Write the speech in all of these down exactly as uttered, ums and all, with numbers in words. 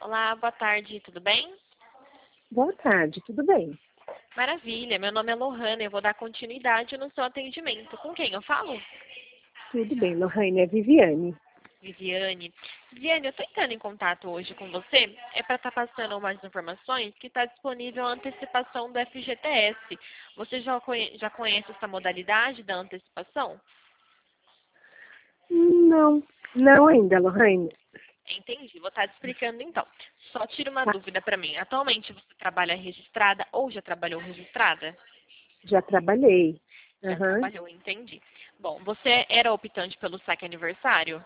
Olá, boa tarde, tudo bem? Boa tarde, tudo bem? Maravilha, meu nome é Lohana, eu vou dar continuidade no seu atendimento. Com quem eu falo? Tudo bem, Lohane, é Viviane. Viviane. Viviane, eu estou entrando em contato hoje com você, é para estar passando umas informações que está disponível a antecipação do F G T S. Você já, conhe já conhece essa modalidade da antecipação? Não, não ainda, Lohane. Entendi, vou estar te explicando então. Só tira uma Tá, dúvida para mim. Atualmente você trabalha registrada ou já trabalhou registrada? já trabalhei. Já Aham. trabalhou, entendi. Bom, você era optante pelo saque aniversário?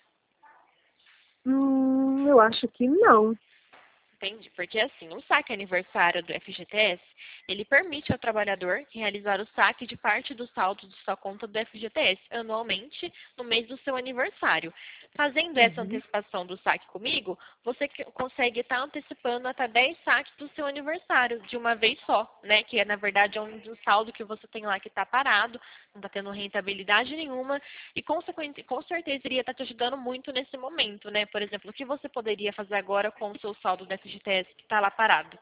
Hum, eu acho que não. Entendi, porque assim, o saque aniversário do F G T S, ele permite ao trabalhador realizar o saque de parte do saldo de sua conta do F G T S anualmente no mês do seu aniversário. Fazendo essa Uhum. antecipação do saque comigo, você que- consegue estar antecipando até dez saques do seu aniversário de uma vez só, né? Que é, na verdade, é um um saldo que você tem lá que está parado, não está tendo rentabilidade nenhuma e, consequente, com certeza, iria estar te ajudando muito nesse momento, né? Por exemplo, o que você poderia fazer agora com o seu saldo do F G T S que está lá parado?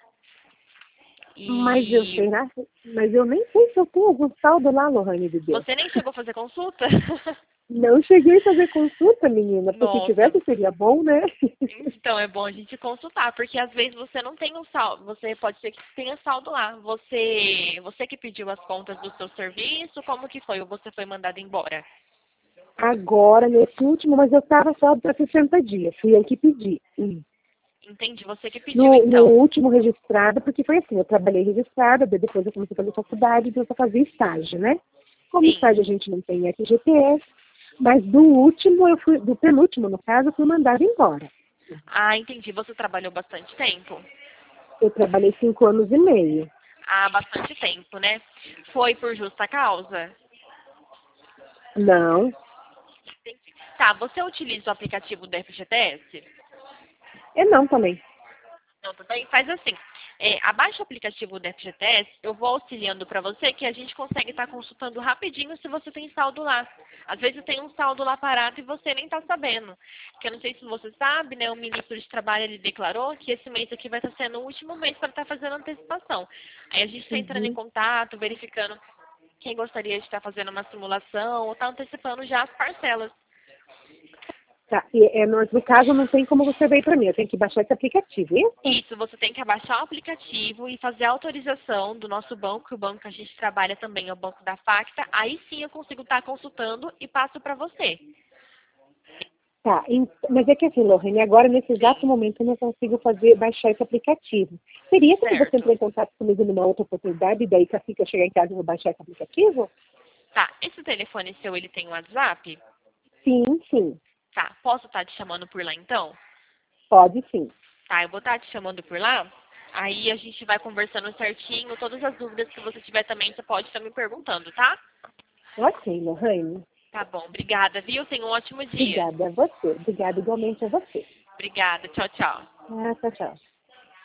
Mas eu E sei, né? Mas eu nem sei se eu tenho algum saldo lá, Lohane de Deus. você nem chegou a fazer consulta? Não cheguei a fazer consulta, menina, porque se Nossa, tivesse seria bom, né? então é bom a gente consultar, porque às vezes você não tem um saldo, você pode ser que tenha saldo lá. Você, você que pediu as contas do seu serviço, como que foi? Ou você foi mandado embora? Agora, nesse último, mas eu estava só para sessenta dias, fui eu que pedi. Hum. Entendi, você que pediu No, no então. último registrado, porque foi assim, eu trabalhei registrada, daí depois eu comecei a fazer faculdade, então eu só fazia estágio, né? Como Sim. estágio a gente não tem F G T S, mas do último, eu fui, do penúltimo, no caso, eu fui mandada embora. Ah, entendi. Você trabalhou bastante tempo? Eu trabalhei cinco anos e meio. Há bastante tempo, né? Foi por justa causa? Não, Entendi. Tá, você utiliza o aplicativo do F G T S? é não também. Não, tudo bem? Faz assim. É, abaixa o aplicativo do F G T S, eu vou auxiliando para você que a gente consegue estar consultando rapidinho se você tem saldo lá. Às vezes tem um saldo lá parado e você nem está sabendo. Porque eu não sei se você sabe, né? O ministro de Trabalho ele declarou que esse mês aqui vai estar sendo o último mês para estar fazendo antecipação. Aí a gente está entrando em Uhum. contato, verificando quem gostaria de estar fazendo uma simulação ou está antecipando já as parcelas. Tá, e, é, no, no caso, não tem como você ver para mim, eu tenho que baixar esse aplicativo, isso? Isso, você tem que abaixar o aplicativo e fazer a autorização do nosso banco, que o banco que a gente trabalha também é o banco da Facta. Aí sim eu consigo estar consultando e passo para você. Tá, em- mas é que assim, Lohane, agora nesse exato Sim, momento eu não consigo fazer, baixar esse aplicativo. Seria como você entrar certo. em contato comigo numa outra oportunidade, e daí que assim que eu chegar em casa eu vou baixar esse aplicativo? Tá, esse telefone seu, ele tem WhatsApp? Sim, sim, Tá, posso estar te chamando por lá então? pode sim. Tá, eu vou estar te chamando por lá. Aí a gente vai conversando certinho. Todas as dúvidas que você tiver também, você pode estar me perguntando, tá? Ok, Lohane. Tá bom, obrigada, viu? Tenha um ótimo dia. Obrigada a você. Obrigada igualmente a você. Obrigada, tchau, tchau. Ah, tchau, tchau.